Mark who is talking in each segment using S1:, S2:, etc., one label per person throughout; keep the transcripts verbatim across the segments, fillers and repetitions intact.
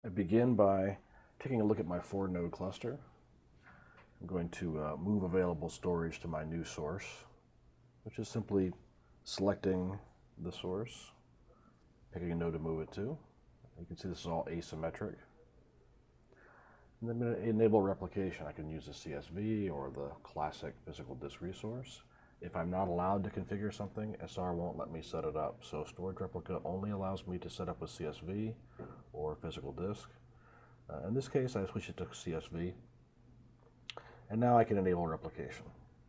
S1: I begin by taking a look at my four node cluster. I'm going to uh, move available storage to my new source, which is simply selecting the source, picking a node to move it to. You can see this is all asymmetric. And then I'm going to enable replication. I can use the C S V or the classic physical disk resource. If I'm not allowed to configure something, S R won't let me set it up. So storage replica only allows me to set up with C S V or physical disk. Uh, in this case, I switch it to C S V. And now I can enable replication.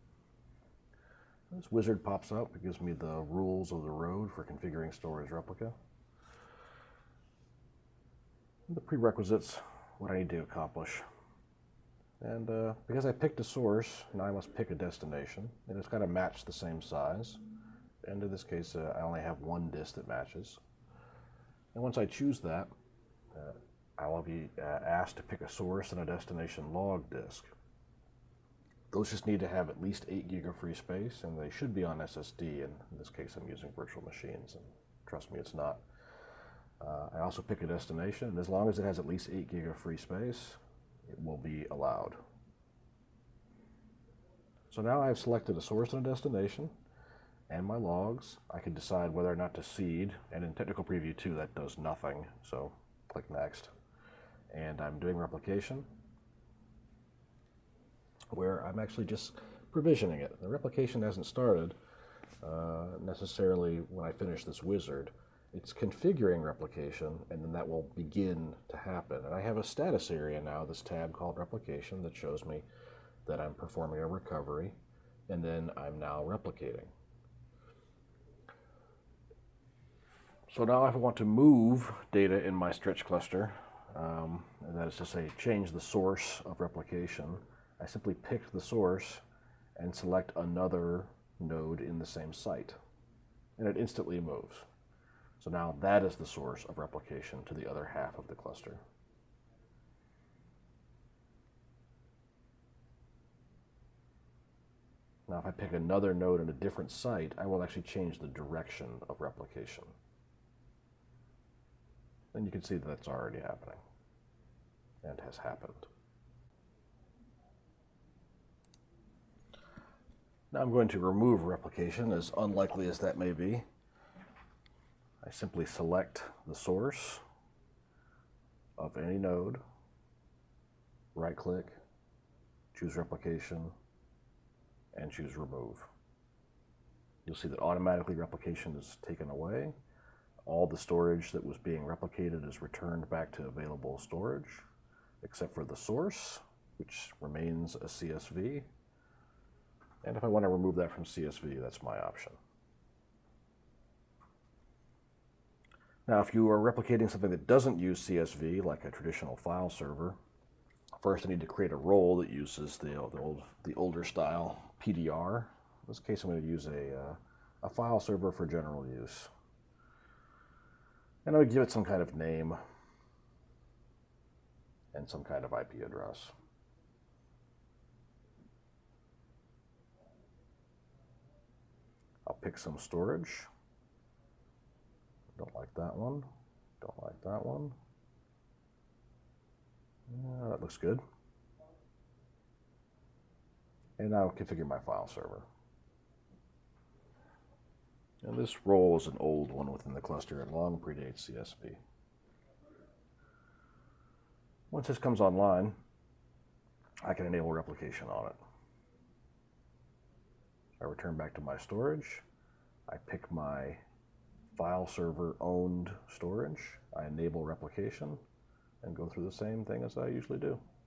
S1: This wizard pops up. It gives me the rules of the road for configuring storage replica. And the prerequisites, what I need to accomplish. And uh, because I picked a source, now I must pick a destination, and it's got to match the same size. And in this case, uh, I only have one disk that matches. And once I choose that, uh, I will be uh, asked to pick a source and a destination log disk. Those just need to have at least eight gig of free space, and they should be on S S D. And in this case, I'm using virtual machines, and trust me, it's not. Uh, I also pick a destination, and as long as it has at least eight gig of free space, it will be allowed. So now I've selected a source and a destination, and my logs. I can decide whether or not to seed, and in Technical Preview two, that does nothing, so click Next. And I'm doing replication, where I'm actually just provisioning it. The replication hasn't started uh, necessarily when I finish this wizard. It's configuring replication, and then that will begin to happen. And I have a status area now, this tab called replication, that shows me that I'm performing a recovery, and then I'm now replicating. So now if I want to move data in my stretch cluster, um, and that is to say change the source of replication, I simply pick the source and select another node in the same site, and it instantly moves. So now that is the source of replication to the other half of the cluster. Now if I pick another node in a different site, I will actually change the direction of replication. Then you can see that that's already happening and has happened. Now I'm going to remove replication, as unlikely as that may be. I simply select the source of any node, right-click, choose replication, and choose remove. You'll see that automatically replication is taken away. All the storage that was being replicated is returned back to available storage, except for the source, which remains a C S V. And if I want to remove that from C S V, that's my option. Now, if you are replicating something that doesn't use C S V, like a traditional file server, first I need to create a role that uses the, the, old, the older style P D R. In this case, I'm going to use a, uh, a file server for general use. And I would give it some kind of name and some kind of I P address. I'll pick some storage. Don't like that one. Don't like that one. Yeah, that looks good. And now I'll configure my file server. And this role is an old one within the cluster and long predates C S V. Once this comes online, I can enable replication on it. I return back to my storage. I pick my file server owned storage. I enable replication and go through the same thing as I usually do.